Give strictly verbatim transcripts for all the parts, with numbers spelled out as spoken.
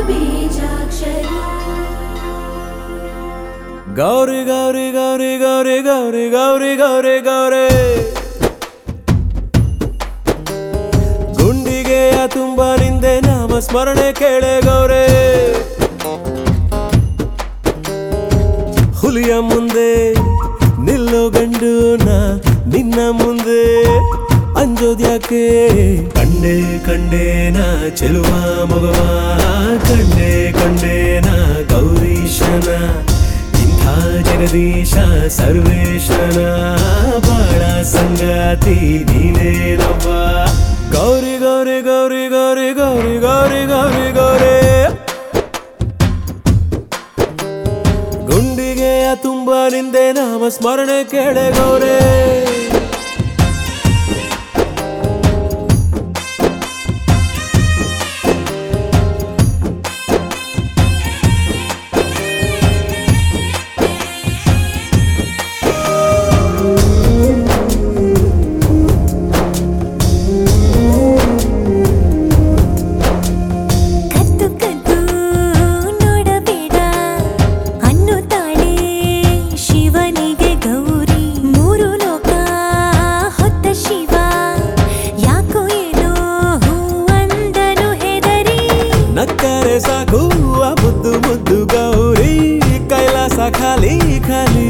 ಗೌರಿ ಗೌರಿ ಗೌರಿ ಗೌರಿ ಗೌರಿ ಗೌರಿ ಗೌರಿ ಗೌರಿ ಗುಂಡಿಗೆಯ ತುಂಬ ನಿಂದೆ ನಾಮ ಸ್ಮರಣೆ ಕೇಳೆ ಗೌರಿ ಹುಲಿಯ ಮುಂದೆ ನಿಲ್ಲೋ ಗಂಡು ನಾ ನಿನ್ನ ಮುಂದೆ ಅಂಜೋದ್ಯಾಕೆ ಕಂಡೆ ಕಂಡೇನ ಚೆಲುವ ಮಗವ ಕಂಡೆ ಕಂಡೇನ ಗೌರೀಶನ ಇಂಥ ಜಗದೀಶ ಸರ್ವೇಶನ ಬಾಳ ಸಂಗಾತಿ ನೀನೇನವ್ವ ಗೌರಿ ಗೌರಿ ಗೌರಿ ಗೌರಿ ಗೌರಿ ಗೌರಿ ಗೌರಿ ಗೌರಿ ಗುಂಡಿಗೆಯ ತುಂಬ ನಿಂದೆ ನಾಮ ಸ್ಮರಣೆ ಕೇಳೆ ಗೌರೇ ನಕ್ಕರೆ ಸಾಕು ಆ ಮುದ್ದು ಮುದ್ದು ಗೌರಿ ಕೈಲಾಸ ಖಾಲಿ ಖಾಲಿ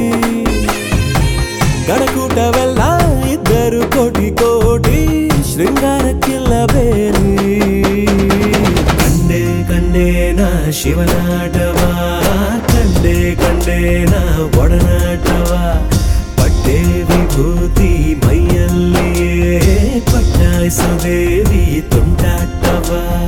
ಗಣಕೂಟವೆಲ್ಲ ಇದ್ದರು ಕೋಟಿ ಕೋಟಿ ಶೃಂಗಾರಕ್ಕಿಲ್ಲ ಬೇಲಿ ಕಂಡೆ ಕಂಡೇನ ಶಿವನಾಟವ ಕಂಡೆ ಕಂಡೇನ ಒಡನಾಟವ ಪಟ್ಟೆ ವಿಭೂತಿ ಮೈಯಲ್ಲಿಯೇ ಪಟ್ಟಾಯಿಸೋ ದೇವಿ ತುಂಟಾಟವ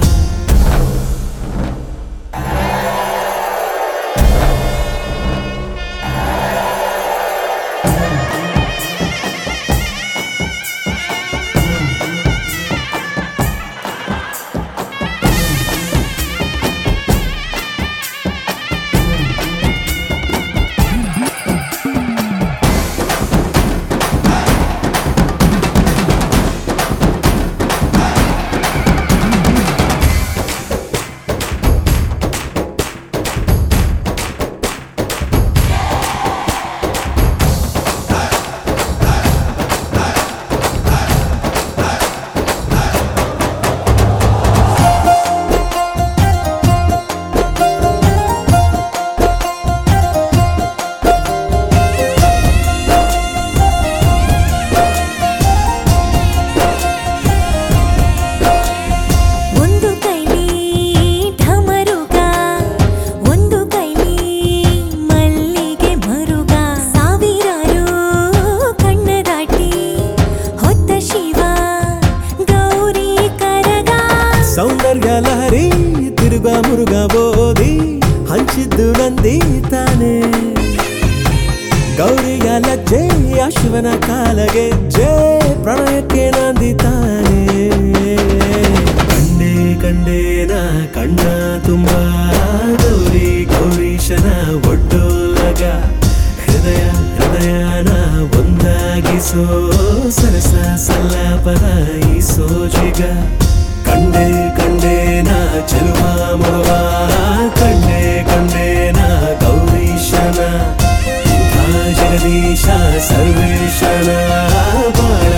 ಸೌಂದರ್ಯ ಲಹರಿ ತಿರುಗ ಮುರುಗ ಬೋಧಿ ಹಂಚಿದ್ದು ನಂದಿ ತಾನೆ ಗೌರಿಯ ಲಜ್ಜೆ ಆ ಶಿವನ ಕಾಲಗೆ ಜೇ ಪ್ರಣಯಕ್ಕೆ ನಂದಿ ತಾನೆ ಕಂಡೆ ಕಂಡೇನ ಕಣ್ಣ ತುಂಬ ಗೌರಿ ಗೌರೀಶನ ಒಡ್ಡೋಲಗ ಹೃದಯ ಹೃದಯನ ಒಂದಾಗಿಸೋ ಸರಸ ಸಲ್ಲಾಪದ ಈ ಸೋಜಿಗ ಕಂಡೆ ಕಂಡೇನ ಚೆಲುವ ಮಗವ ಕಂಡೆ ಕಂಡೇನ ಗೌರೀಶನ ಜಗದೀಶ ಸರ್ವೇಶನ ಬಾಳ